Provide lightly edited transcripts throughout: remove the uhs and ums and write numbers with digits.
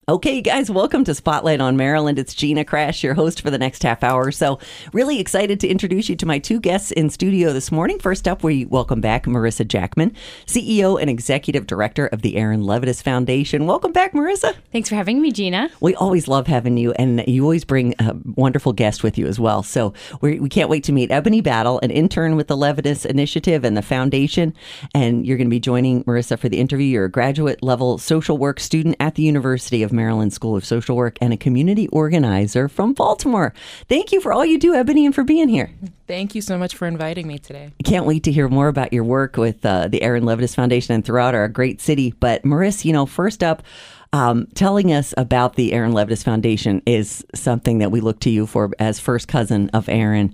Okay, guys, welcome to Spotlight on Maryland. It's Gina Crash, your host for the next half hour. So really excited to introduce you to my two guests in studio this morning. First up, we welcome back Marissa Jackman, CEO and Executive Director of the Aaron Levitas Foundation. Welcome back, Marissa. Thanks for having me, Gina. We always love having you, and you always bring a wonderful guest with you as well. So we can't wait to meet Ebony Battle, an intern with the Levitas Initiative and the Foundation. And you're going to be joining Marissa for the interview. You're a graduate level social work student at the University of Maryland School of Social Work and a community organizer from Baltimore. Thank you for all you do, Ebony, and for being here. Thank you so much for inviting me today. Can't wait to hear more about your work with the Aaron Levitas Foundation and throughout our great city. But Marissa, first up, telling us about the Aaron Levitas Foundation is something that we look to you for as first cousin of Aaron.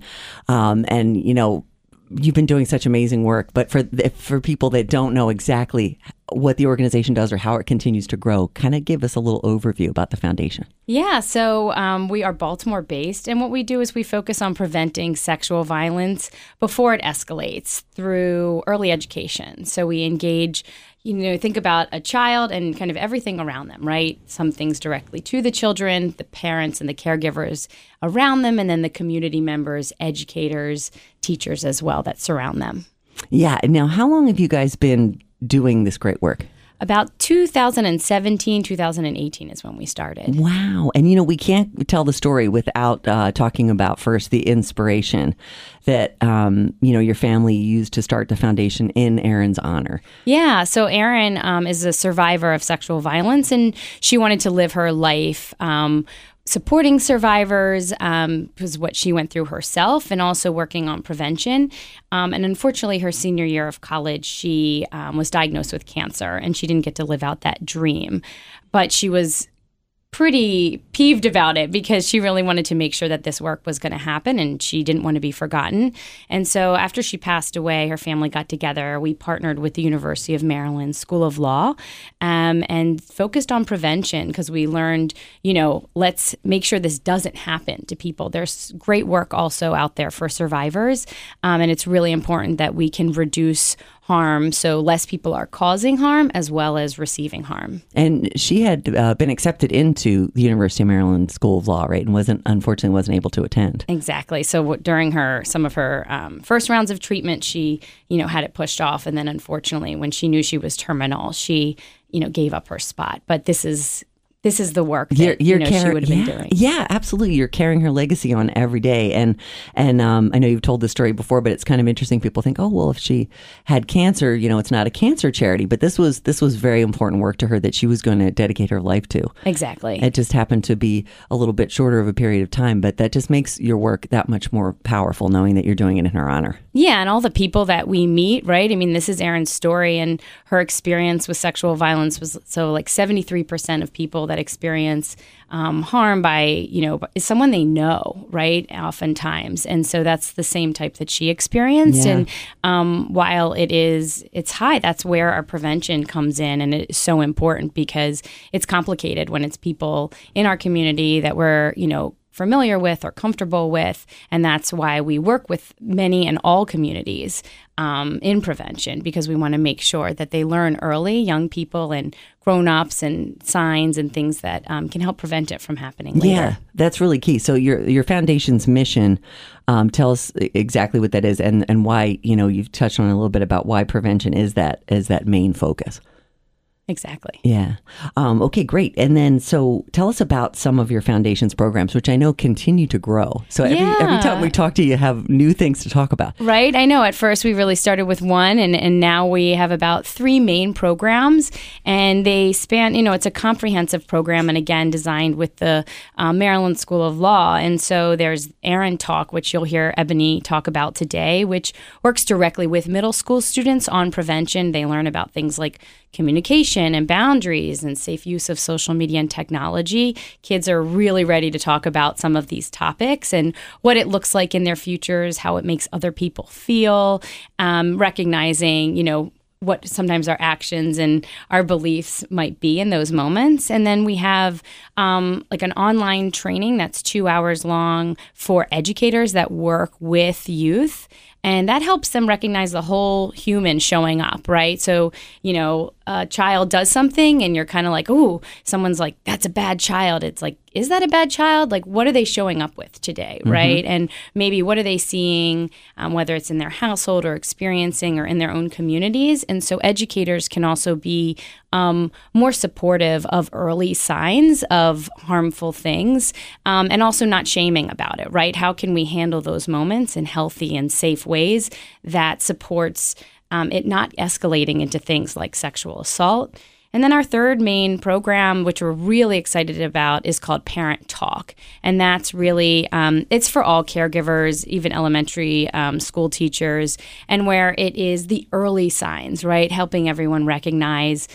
You've been doing such amazing work, but for people that don't know exactly what the organization does or how it continues to grow, kind of give us a little overview about the foundation. Yeah, so we are Baltimore based, and what we do is we focus on preventing sexual violence before it escalates through early education. So we engage, think about a child and kind of everything around them, right? Some things directly to the children, the parents and the caregivers around them, and then the community members, educators, teachers as well that surround them. Yeah. Now, how long have you guys been doing this great work? About 2017, 2018 is when we started. Wow. And, we can't tell the story without talking about first the inspiration that, your family used to start the foundation in Aaron's honor. Yeah. So Aaron is a survivor of sexual violence, and she wanted to live her life supporting survivors was what she went through herself, and also working on prevention. And unfortunately, her senior year of college, she was diagnosed with cancer, and she didn't get to live out that dream. But she was pretty peeved about it because she really wanted to make sure that this work was going to happen, and she didn't want to be forgotten. And so after she passed away, her family got together. We partnered with the University of Maryland School of Law and focused on prevention because we learned, let's make sure this doesn't happen to people. There's great work also out there for survivors, and it's really important that we can reduce harm so less people are causing harm as well as receiving harm. And she had been accepted into the University of Maryland School of Law, right? And unfortunately wasn't able to attend. Exactly. So during some of her first rounds of treatment, she, had it pushed off. And then unfortunately, when she knew she was terminal, she, gave up her spot. But this is the work that she would have been doing. Yeah, absolutely. You're carrying her legacy on every day. And I know you've told this story before, but it's kind of interesting. People think, oh, well, if she had cancer, it's not a cancer charity. But this was very important work to her that she was going to dedicate her life to. Exactly. It just happened to be a little bit shorter of a period of time, but that just makes your work that much more powerful, knowing that you're doing it in her honor. Yeah, and all the people that we meet, right? I mean, this is Erin's story, and her experience with sexual violence was 73% of people that experience harm by, is someone they know, right? Oftentimes. And so that's the same type that she experienced. Yeah. And while it's high, that's where our prevention comes in. And it's so important because it's complicated when it's people in our community that we're, familiar with or comfortable with. And that's why we work with many and all communities in prevention, because we want to make sure that they learn early, young people and grown-ups, and signs and things that can help prevent it from happening later. Yeah, that's really key. So your foundation's mission, tell us exactly what that is and why, you've touched on a little bit about why prevention is that main focus. Exactly. Yeah. Okay, great. And then, so tell us about some of your foundation's programs, which I know continue to grow. So every time we talk to you, have new things to talk about. Right. I know at first we really started with one, and now we have about 3 main programs, and they span, it's a comprehensive program, and again, designed with the Maryland School of Law. And so there's Aaron Talk, which you'll hear Ebony talk about today, which works directly with middle school students on prevention. They learn about things like communication and boundaries and safe use of social media and technology. Kids are really ready to talk about some of these topics and what it looks like in their futures, how it makes other people feel, recognizing, what sometimes our actions and our beliefs might be in those moments. And then we have like an online training that's 2 hours long for educators that work with youth. And that helps them recognize the whole human showing up, right? So, a child does something and you're kind of like, oh, someone's like, that's a bad child. It's like, is that a bad child? Like, what are they showing up with today, right? And maybe what are they seeing, whether it's in their household or experiencing or in their own communities? And so educators can also be more supportive of early signs of harmful things and also not shaming about it, right? How can we handle those moments in healthy and safe ways that supports it not escalating into things like sexual assault? And then our third main program, which we're really excited about, is called Parent Talk. And that's really, it's for all caregivers, even elementary school teachers, and where it is the early signs, right? Helping everyone recognize,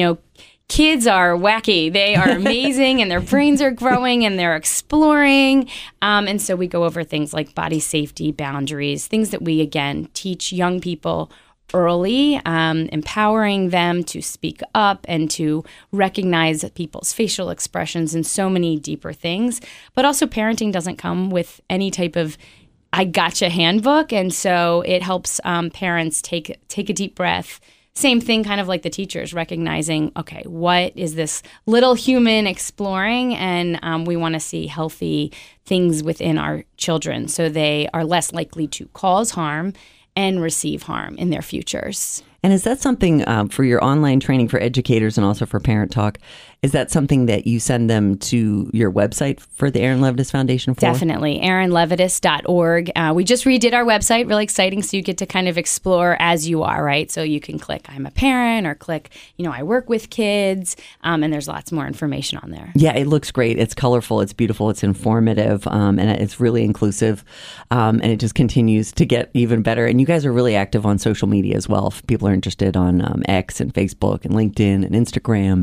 kids are wacky. They are amazing and their brains are growing and they're exploring. And so we go over things like body safety, boundaries, things that we, again, teach young people early, empowering them to speak up and to recognize people's facial expressions and so many deeper things. But also parenting doesn't come with any type of I gotcha handbook. And so it helps parents take a deep breath. Same thing, kind of like the teachers, recognizing, okay, what is this little human exploring? And we want to see healthy things within our children so they are less likely to cause harm and receive harm in their futures. And is that something for your online training for educators and also for Parent Talk? Is that something that you send them to your website for the Aaron Levitas Foundation for? Definitely, aaronlevitas.org. We just redid our website, really exciting, so you get to kind of explore as you are, right? So you can click I'm a parent or click, I work with kids, and there's lots more information on there. Yeah, it looks great. It's colorful, it's beautiful, it's informative, and it's really inclusive, and it just continues to get even better. And you guys are really active on social media as well. If people are interested on X and Facebook and LinkedIn and Instagram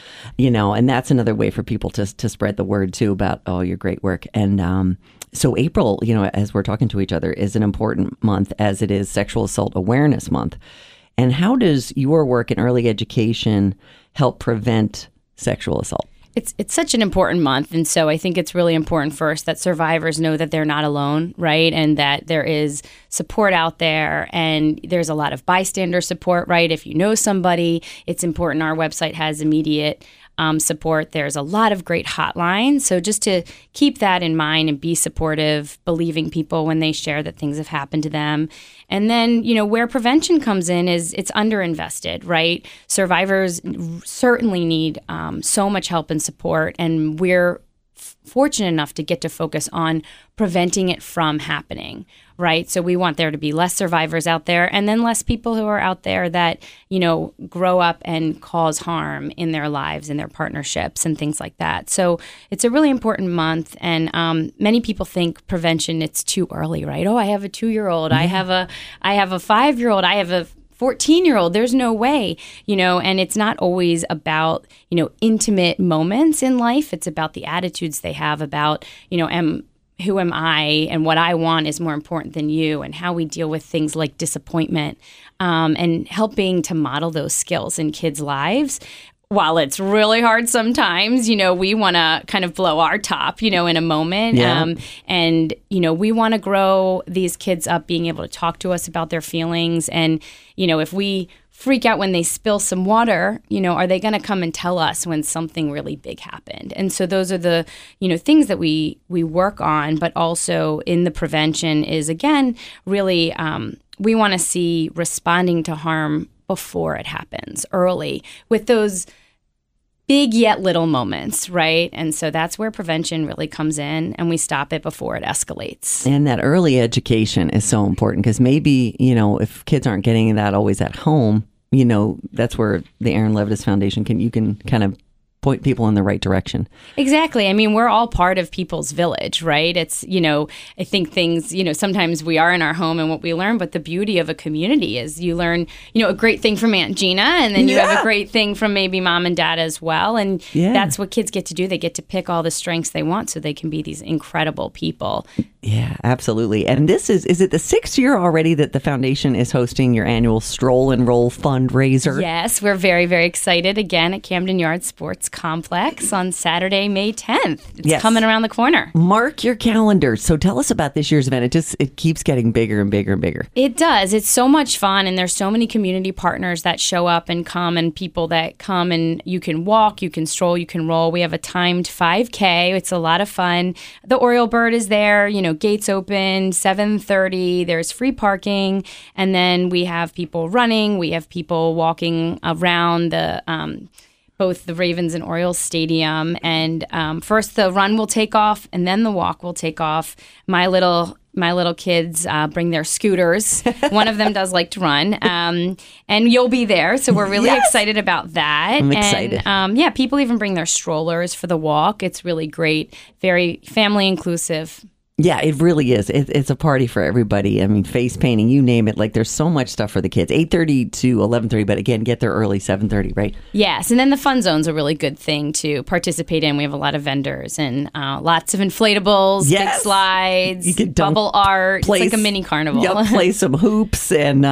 and that's another way for people to spread the word too about your great work. And so April, as we're talking to each other, is an important month as it is Sexual Assault Awareness Month. And how does your work in early education help prevent sexual assault? It's such an important month, and so I think it's really important first that survivors know that they're not alone, right? And that there is support out there, and there's a lot of bystander support, right? If you know somebody, it's important. Our website has immediate support. There's a lot of great hotlines. So just to keep that in mind and be supportive, believing people when they share that things have happened to them. And then, where prevention comes in is it's underinvested, right? Survivors certainly need so much help and support, and we're fortunate enough to get to focus on preventing it from happening, right? So we want there to be less survivors out there and then less people who are out there that, grow up and cause harm in their lives, in their partnerships and things like that. So it's a really important month. And many people think prevention, it's too early, right? Oh, I have a 2-year-old. I have a 5-year-old. I have a 14-year-old, there's no way, and it's not always about, intimate moments in life. It's about the attitudes they have about, who am I and what I want is more important than you, and how we deal with things like disappointment, and helping to model those skills in kids' lives. While it's really hard sometimes, we want to kind of blow our top, in a moment. Yeah. And we want to grow these kids up being able to talk to us about their feelings. And, if we freak out when they spill some water, are they going to come and tell us when something really big happened? And so those are the, things that we work on, but also in the prevention is, again, really we want to see responding to harm before it happens early with those big yet little moments, right? And so that's where prevention really comes in, and we stop it before it escalates. And that early education is so important because maybe, if kids aren't getting that always at home, that's where the Aaron Levitas Foundation you can kind of point people in the right direction. Exactly. I mean, we're all part of people's village, right? It's, I think things, sometimes we are in our home and what we learn, but the beauty of a community is you learn, a great thing from Aunt Gina, and then you have a great thing from maybe mom and dad as well. And that's what kids get to do. They get to pick all the strengths they want so they can be these incredible people Yeah, absolutely. And this is it the 6th year already that the foundation is hosting your annual Stroll and Roll fundraiser? Yes, we're very, very excited again at Camden Yards Sports Complex on Saturday, May 10th. It's coming around the corner. Mark your calendar. So tell us about this year's event. It keeps getting bigger and bigger and bigger. It does. It's so much fun, and there's so many community partners that show up and come, and people that come, and you can walk, you can stroll, you can roll. We have a timed 5K. It's a lot of fun. The Oriole Bird is there, gates open 7:30. There's free parking, and then we have people running. We have people walking around the both the Ravens and Orioles stadium. And first the run will take off, and then the walk will take off. My little kids bring their scooters. One of them does like to run, and you'll be there. So we're really excited about that. I'm excited. And people even bring their strollers for the walk. It's really great, very family inclusive. Yeah, it really is. It's a party for everybody. I mean, face painting, you name it. Like, there's so much stuff for the kids. 8:30 to 11:30, but again, get there early, 7:30, right? Yes, and then the fun zone's a really good thing to participate in. We have a lot of vendors and lots of inflatables, big slides, you can bubble art. It's like a mini carnival. Yeah, play some hoops and,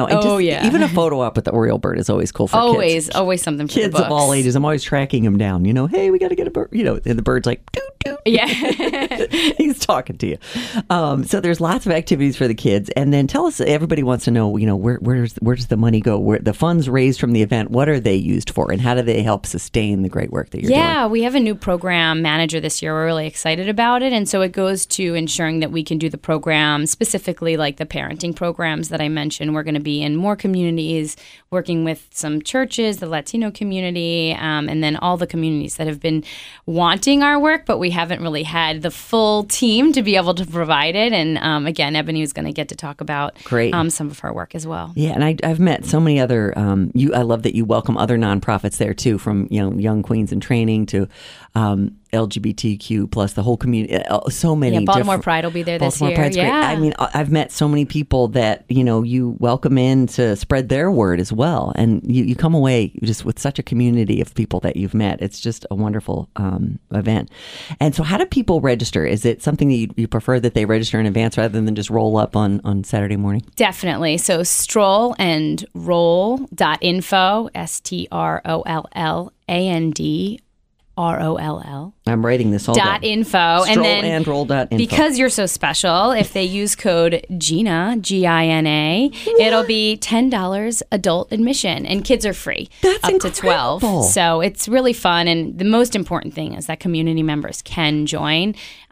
even a photo op with the Oriole Bird is always cool for kids. Always something for kids the books. Of all ages. I'm always tracking them down. Hey, we got to get a bird. And the bird's like, doot, doot. Yeah. He's talking to you. So there's lots of activities for the kids. And then tell us, everybody wants to know, where does the money go? Where the funds raised from the event, what are they used for? And how do they help sustain the great work that you're doing? Yeah, we have a new program manager this year. We're really excited about it. And so it goes to ensuring that we can do the program, specifically like the parenting programs that I mentioned. We're going to be in more communities, working with some churches, the Latino community, and then all the communities that have been wanting our work, but we haven't really had the full team to be able to provide it. And again, Ebony was going to get to talk about some of her work as well. Yeah, and I've met so many other, I love that you welcome other nonprofits there too, from Young Queens in Training to LGBTQ plus the whole community. So many. Yeah, Baltimore Pride will be there this year. Pride's great. I mean, I've met so many people that you welcome in to spread their word as well, and you come away just with such a community of people that you've met. It's just a wonderful event. And so, how do people register? Is it something that you prefer that they register in advance rather than just roll up on Saturday morning? Definitely. So strollandroll.info, STROLLAND. I'm writing this all down. .info. Strollandroll.info. Because you're so special, if they use code GINA, Gina, it'll be $10 adult admission, and kids are free. That's up incredible. To 12. So it's really fun, and the most important thing is that community members can join.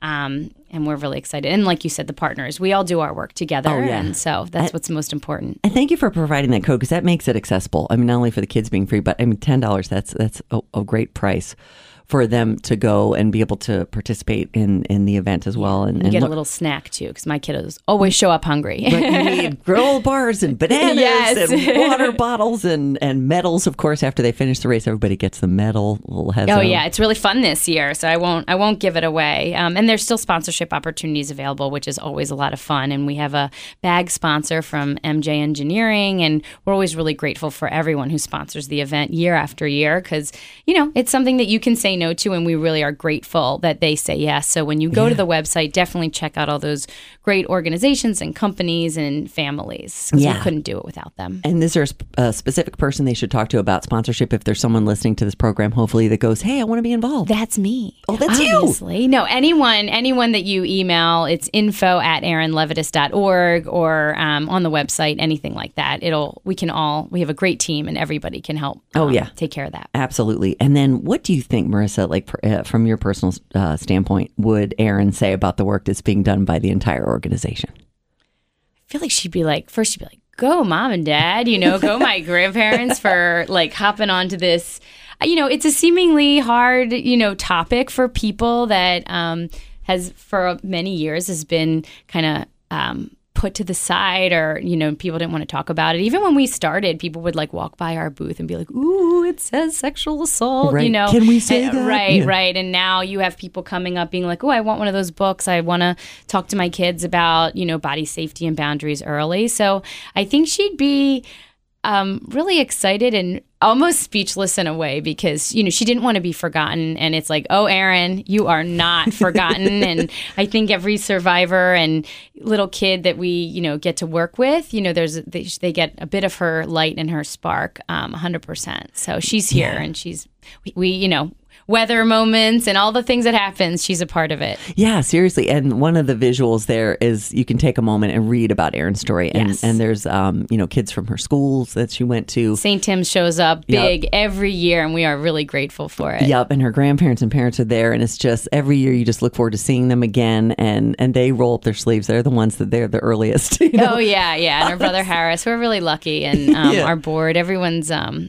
And we're really excited. And like you said, the partners, we all do our work together. Oh, yeah. And so that's what's most important. And thank you for providing that code, because that makes it accessible. I mean, not only for the kids being free, but I mean, $10, that's a great price for them to go and be able to participate in the event as well. And get a little snack too, because my kiddos always show up hungry. But you need granola bars and bananas and water bottles and medals. Of course, after they finish the race, everybody gets the medal. Yeah, it's really fun this year, so I won't give it away. And there's still sponsorship opportunities available, which is always a lot of fun. And we have a bag sponsor from MJ Engineering, and we're always really grateful for everyone who sponsors the event year after year, because it's something that you can say no to, and we really are grateful that they say yes. So when you go to the website, definitely check out all those great organizations and companies and families, because we couldn't do it without them. And is there a specific person they should talk to about sponsorship if there's someone listening to this program, hopefully, that goes, hey, I want to be involved? That's me. Oh, that's obviously. No, anyone that you email, it's info@aaronlevitas.org or on the website, anything like that. We have a great team, and everybody can help take care of that. Absolutely. And then what do you think, Marissa, like from your personal standpoint, would Aaron say about the work that's being done by the entire organization? I feel like she'd be like, go Mom and Dad, go my grandparents for like hopping onto this. It's a seemingly hard, topic for people that has for many years has been kind of put to the side, or people didn't want to talk about it. Even when we started, people would like walk by our booth and be like, ooh, it says sexual assault, right. Can we say that? Right. And now you have people coming up being like, oh, I want one of those books. I want to talk to my kids about body safety and boundaries early. So I think she'd be really excited and almost speechless in a way because, she didn't want to be forgotten. And it's like, oh, Erin, you are not forgotten. And I think every survivor and little kid that we, get to work with, they get a bit of her light and her spark, 100%. So she's here and we weather moments and all the things that happens, she's a part of it. Yeah, seriously. And one of the visuals there is you can take a moment and read about Erin's story. And, and there's, kids from her schools that she went to. St. Tim's shows up big every year, and we are really grateful for it. Yep. And her grandparents and parents are there. And it's just every year you just look forward to seeing them again. And they roll up their sleeves. They're the ones that they're the earliest. Oh, yeah. And her brother Harris, we're really lucky. And our board, everyone's...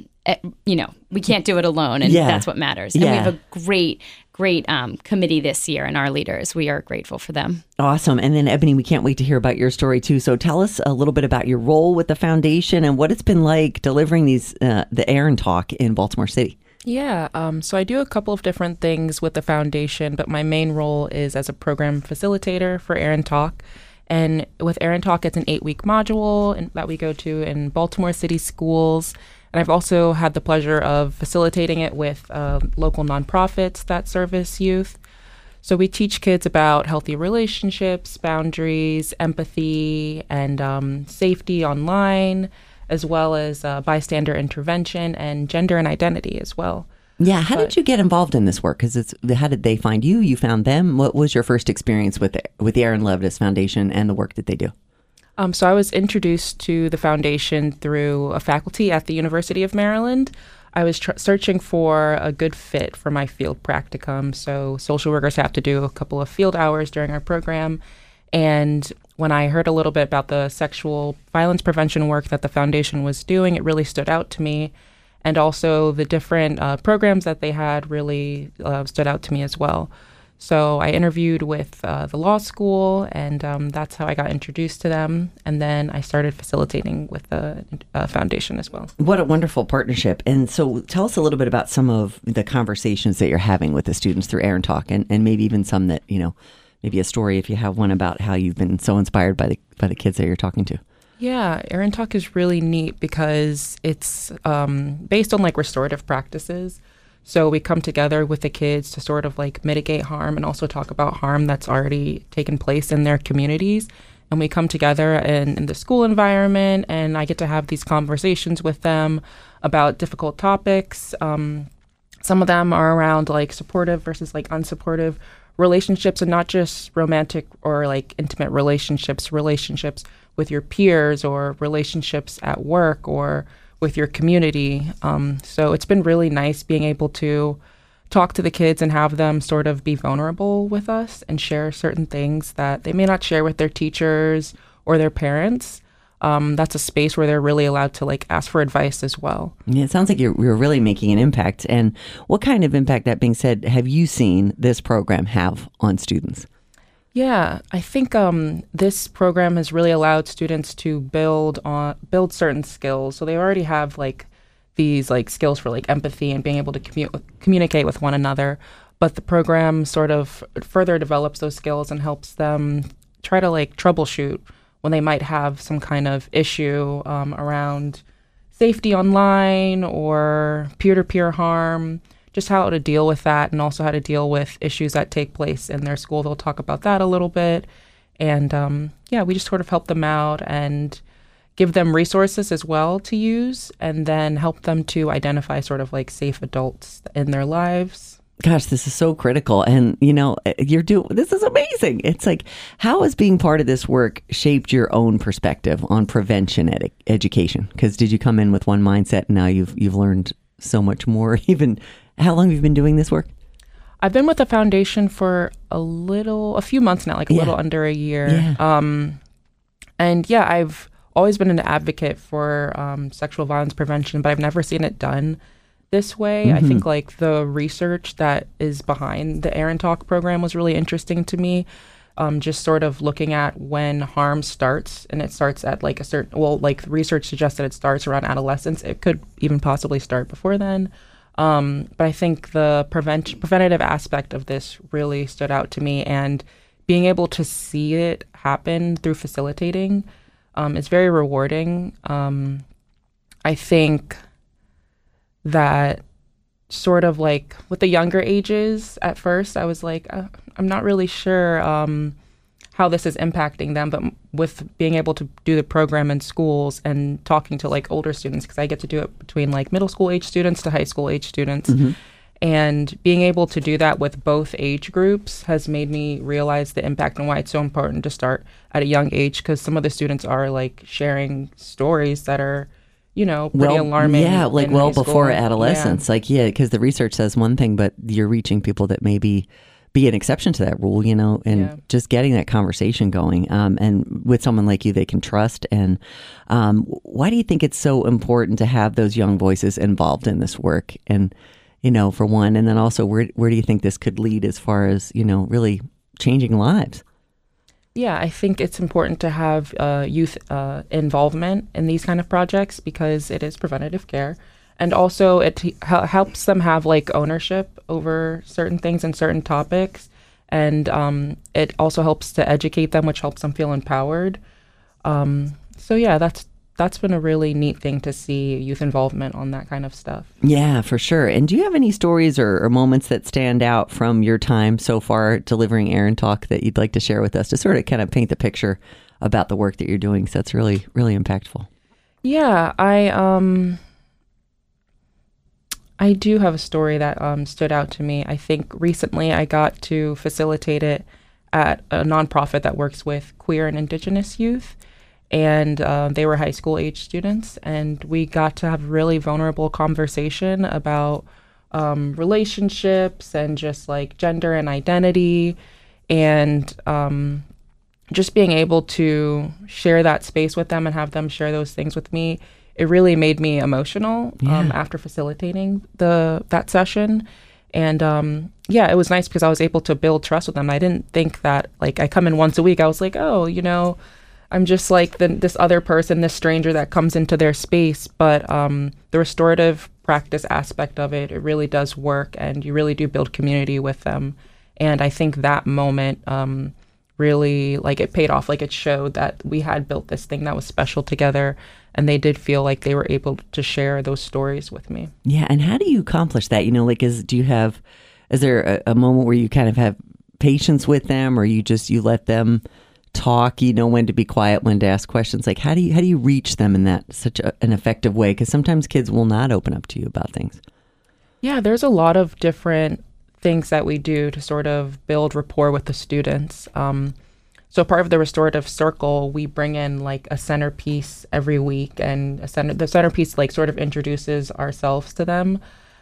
we can't do it alone, and that's what matters. And we have a great committee this year, and our leaders, we are grateful for them. Awesome. And then, Ebony, we can't wait to hear about your story, too. So tell us a little bit about your role with the foundation and what it's been like delivering the Erin Talk in Baltimore City. Yeah, so I do a couple of different things with the foundation, but my main role is as a program facilitator for Erin Talk. And with Erin Talk, it's an 8-week module that we go to in Baltimore City schools. And I've also had the pleasure of facilitating it with local nonprofits that service youth. So we teach kids about healthy relationships, boundaries, empathy, and safety online, as well as bystander intervention and gender and identity as well. Yeah. How did you get involved in this work? Because how did they find you? You found them. What was your first experience with the Erin Levitas Foundation and the work that they do? So I was introduced to the foundation through a faculty at the University of Maryland. I was searching for a good fit for my field practicum. So social workers have to do a couple of field hours during our program. And when I heard a little bit about the sexual violence prevention work that the foundation was doing, it really stood out to me. And also the different programs that they had really stood out to me as well. So I interviewed with the law school, and that's how I got introduced to them. And then I started facilitating with the foundation as well. What a wonderful partnership. And so tell us a little bit about some of the conversations that you're having with the students through Erin Talk, and maybe even some that, maybe a story if you have one about how you've been so inspired by the kids that you're talking to. Yeah, Erin Talk is really neat because it's based on restorative practices. So we come together with the kids to sort of mitigate harm and also talk about harm that's already taken place in their communities. And we come together in the school environment, and I get to have these conversations with them about difficult topics. Some of them are around supportive versus unsupportive relationships, and not just romantic or intimate relationships with your peers or relationships at work or with your community. So it's been really nice being able to talk to the kids and have them sort of be vulnerable with us and share certain things that they may not share with their teachers or their parents. That's a space where they're really allowed to ask for advice as well. Yeah, it sounds like you're really making an impact. And what kind of impact, that being said, have you seen this program have on students? Yeah, I think this program has really allowed students to build certain skills. So they already have these skills for empathy and being able to communicate with one another. But the program sort of further develops those skills and helps them try to troubleshoot when they might have some kind of issue around safety online or peer-to-peer harm. Just how to deal with that, and also how to deal with issues that take place in their school. They'll talk about that a little bit. And we just sort of help them out and give them resources as well to use, and then help them to identify sort of safe adults in their lives. Gosh, this is so critical. And, this is amazing. It's how has being part of this work shaped your own perspective on prevention education? Because did you come in with one mindset and now you've learned so much more? Even how long have you been doing this work? I've been with the foundation for a few months now, a little under a year. Yeah. I've always been an advocate for sexual violence prevention, but I've never seen it done this way. Mm-hmm. I think the research that is behind the Erin Talk program was really interesting to me. Just sort of looking at when harm starts, and it starts at a certain, the research suggests that it starts around adolescence. It could even possibly start before then. But I think the preventative aspect of this really stood out to me, and being able to see it happen through facilitating is very rewarding. I think that sort of like with the younger ages, at first I was like, I'm not really sure how this is impacting them, but with being able to do the program in schools and talking to like older students, because I get to do it between like middle school age students to high school age students. And being able to do that with both age groups has made me realize the impact and why it's so important to start at a young age, because some of the students are like sharing stories that are, pretty alarming. Yeah, like well before adolescence. Like, because the research says one thing, but you're reaching people that maybe be an exception to that rule, and just getting that conversation going. And with someone like you, they can trust. And why do you think it's so important to have those young voices involved in this work? And, for one, and then also where do you think this could lead as far as, really changing lives? Yeah, I think it's important to have youth involvement in these kind of projects because it is preventative care. And also it helps them have like ownership over certain things and certain topics. And it also helps to educate them, which helps them feel empowered. So yeah, that's been a really neat thing to see, youth involvement on that kind of stuff. Yeah, for sure. And do you have any stories or moments that stand out from your time so far delivering Erin Talk that you'd like to share with us to sort of kind of paint the picture about the work that you're doing? So that's really, really impactful. Yeah, I do have a story that stood out to me. I think recently I got to facilitate it at a nonprofit that works with queer and indigenous youth. And they were high school age students. And we got to have really vulnerable conversation about relationships and just like gender and identity. And just being able to share that space with them and have them share those things with me, it really made me emotional after facilitating that session. And it was nice because I was able to build trust with them. I didn't think that, like, I come in once a week. I was like, oh, I'm just like this other person, this stranger that comes into their space. But the restorative practice aspect of it really does work, and you really do build community with them. And I think that moment really, like, it paid off. Like, it showed that we had built this thing that was special together, and they did feel like they were able to share those stories with me. Yeah, and how do you accomplish that? Is there a moment where you kind of have patience with them, or you let them talk, when to be quiet, when to ask questions? Like, how do you reach them in that such an effective way? Because sometimes kids will not open up to you about things. Yeah, there's a lot of different things that we do to sort of build rapport with the students. So part of the restorative circle, we bring in like a centerpiece every week, and the centerpiece like sort of introduces ourselves to them.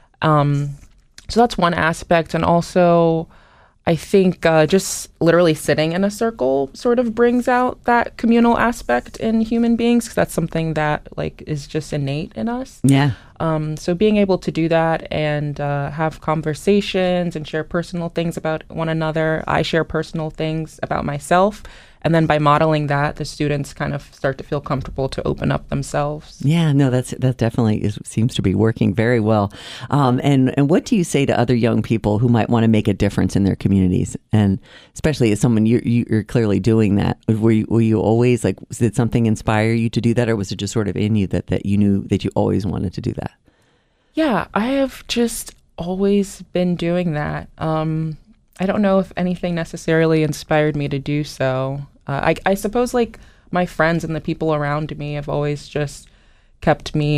So that's one aspect. And also, I think just literally sitting in a circle sort of brings out that communal aspect in human beings, because that's something that like is just innate in us. Yeah. So being able to do that and have conversations and share personal things about one another. I share personal things about myself. And then by modeling that, the students kind of start to feel comfortable to open up themselves. Yeah, no, that definitely seems to be working very well. And what do you say to other young people who might want to make a difference in their communities? And especially as someone, you're clearly doing that. Were you always like, did something inspire you to do that, or was it just sort of in you that you knew that you always wanted to do that? Yeah, I have just always been doing that. I don't know if anything necessarily inspired me to do so. I suppose like my friends and the people around me have always just kept me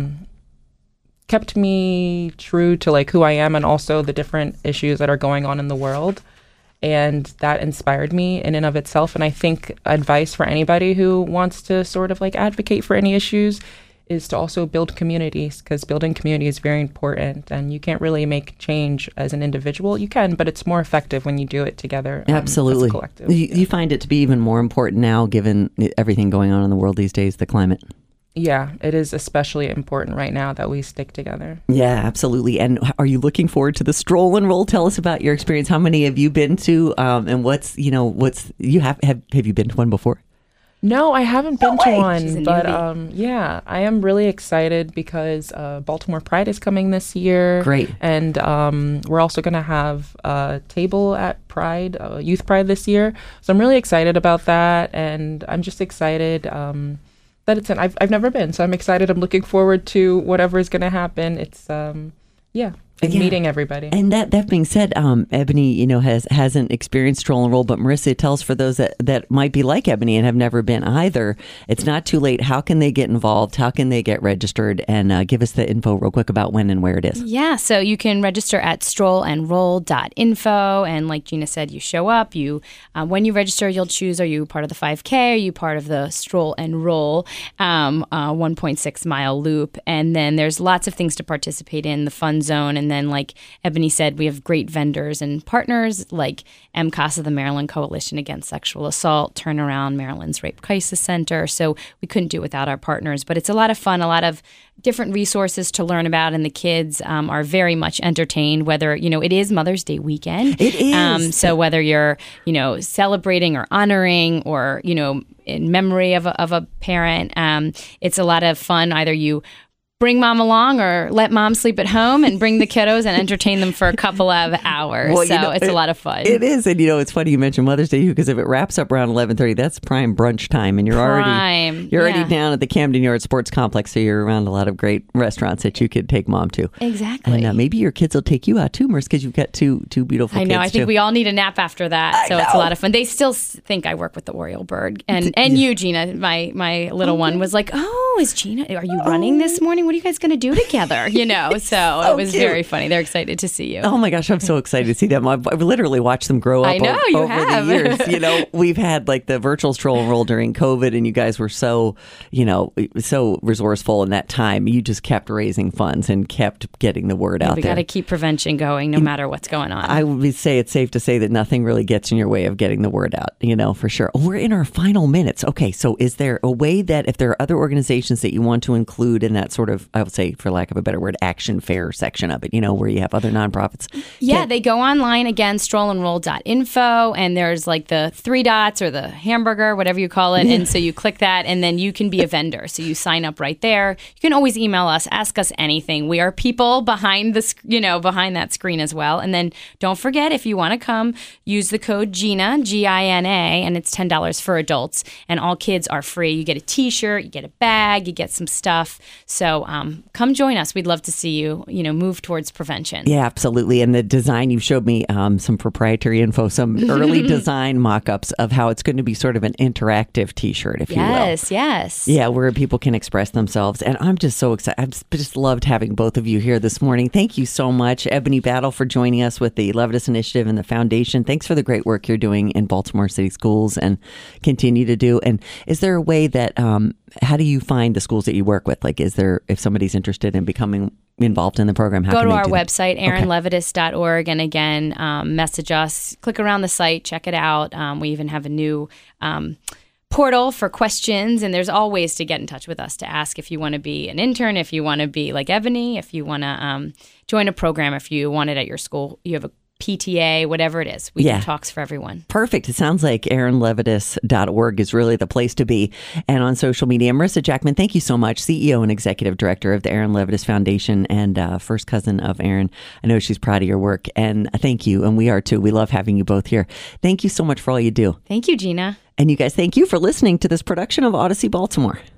true to like who I am, and also the different issues that are going on in the world. And that inspired me in and of itself. And I think advice for anybody who wants to sort of like advocate for any issues is to also build communities, because building community is very important, and you can't really make change as an individual. You can, but it's more effective when you do it together. Absolutely. As a collective. You find it to be even more important now, given everything going on in the world these days, the climate. Yeah, it is especially important right now that we stick together. Yeah, absolutely. And are you looking forward to the Stroll and Roll? Tell us about your experience. How many have you been to? And have you been to one before? No, I haven't been to one, but I am really excited because Baltimore Pride is coming this year. Great. And we're also going to have a table at Pride, Youth Pride this year. So I'm really excited about that, and I'm just excited that it's in. I've never been, so I'm excited. I'm looking forward to whatever is going to happen. It's meeting everybody. And that being said, Ebony, hasn't experienced Stroll and Roll, but Marissa, tells for those that might be like Ebony and have never been either, it's not too late. How can they get involved? How can they get registered? And give us the info real quick about when and where it is. Yeah, so you can register at strollandroll.info. And like Gina said, you show up. You when you register, you'll choose, are you part of the 5K? Are you part of the Stroll and Roll 1.6 mile loop? And then there's lots of things to participate in, the fun zone. And then, like Ebony said, we have great vendors and partners like MCASA, the Maryland Coalition Against Sexual Assault, Turnaround, Maryland's Rape Crisis Center. So we couldn't do it without our partners. But it's a lot of fun, a lot of different resources to learn about, and the kids are very much entertained, whether, it is Mother's Day weekend. It is. So whether you're, celebrating or honoring or, in memory of a parent, it's a lot of fun. Either you bring mom along or let mom sleep at home and bring the kiddos and entertain them for a couple of hours. Well, it's a lot of fun. It is. And, it's funny you mentioned Mother's Day because if it wraps up around 11:30, that's prime brunch time. And you're already down at the Camden Yard Sports Complex. So you're around a lot of great restaurants that you could take mom to. Exactly. And maybe your kids will take you out too, Merce, because you've got two beautiful kids. I know. I think we all need a nap after that. So it's a lot of fun. They still think I work with the Oriole Bird. And you, Gina, my little one was like, oh, is Gina, are you running this morning? What are you guys going to do together? So it was very funny. They're excited to see you. Oh my gosh, I'm so excited to see them. I've literally watched them grow up over the years. We've had like the virtual Stroll and Roll during COVID, and you guys were so resourceful in that time. You just kept raising funds and kept getting the word out there. We got to keep prevention going no matter what's going on. I would say it's safe to say that nothing really gets in your way of getting the word out, for sure. We're in our final minutes. Okay, so is there a way that if there are other organizations that you want to include in that sort of, I would say, for lack of a better word, action fair section of it, where you have other nonprofits? Yeah, they go online, again, strollandroll.info, and there's like the 3 dots or the hamburger, whatever you call it. And so you click that, and then you can be a vendor. So you sign up right there. You can always email us, ask us anything. We are people behind behind that screen as well. And then don't forget, if you want to come, use the code GINA, GINA, and it's $10 for adults. And all kids are free. You get a t-shirt, you get a bag, you get some stuff. So come join us. We'd love to see you, move towards prevention. Yeah, absolutely. And the design, you showed me some proprietary info, some early design mock-ups of how it's going to be sort of an interactive t-shirt, if you will. Yes. Yeah, where people can express themselves. And I'm just so excited. I've just loved having both of you here this morning. Thank you so much, Ebony Battle, for joining us with the Levitas Initiative and the Foundation. Thanks for the great work you're doing in Baltimore City schools and continue to do. And is there a way that, how do you find the schools that you work with? Like, if somebody's interested in becoming involved in the program, how go can to they our do that? website, aaronlevitas.org, and again, message us, click around the site, check it out. We even have a new portal for questions, and there's all ways to get in touch with us to ask if you want to be an intern, if you want to be like Ebony, if you want to join a program, if you want it at your school, you have a PTA, whatever it is. We do talks for everyone. Perfect. It sounds like aaronlevitas.org is really the place to be. And on social media, Marissa Jackman, thank you so much, CEO and Executive Director of the Aaron Levitas Foundation and first cousin of Aaron. I know she's proud of your work, and thank you. And we are too. We love having you both here. Thank you so much for all you do. Thank you, Gina. And you guys, thank you for listening to this production of Odyssey Baltimore.